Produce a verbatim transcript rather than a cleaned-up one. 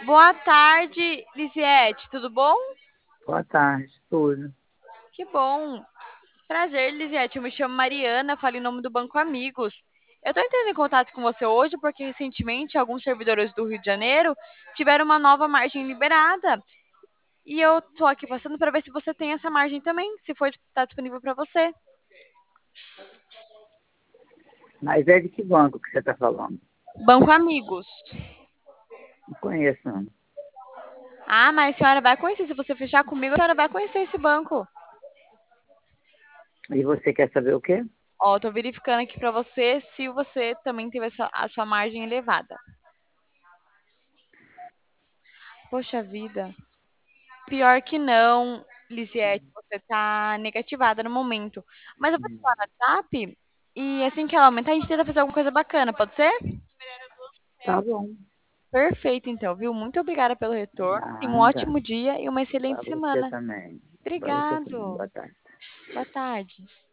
Boa tarde, Lisiete, tudo bom? Boa tarde, tudo. Que bom. Prazer, Lisiete. Eu me chamo Mariana, falo em nome do Banco Amigos. Eu estou entrando em contato com você hoje porque recentemente alguns servidores do Rio de Janeiro tiveram uma nova margem liberada. E eu tô aqui passando para ver se você tem essa margem também, se for estar disponível para você. Mas é de que banco que você está falando? Banco Amigos. Não conheço, não. Ah, mas a senhora vai conhecer. Se você fechar comigo, a senhora vai conhecer esse banco. E você quer saber o quê? Ó, tô verificando aqui para você se você também teve essa, a sua margem elevada. Poxa vida. Pior que não, Lisiete, você tá negativada no momento. Mas eu vou te Hum, falar no WhatsApp e assim que ela aumentar, a gente tenta fazer alguma coisa bacana, pode ser? Tá bom. Perfeito, então, viu? Muito obrigada pelo retorno. Tenha um Nada. ótimo dia e uma Para excelente você semana. também. Para você também. Obrigado. Boa tarde. Boa tarde.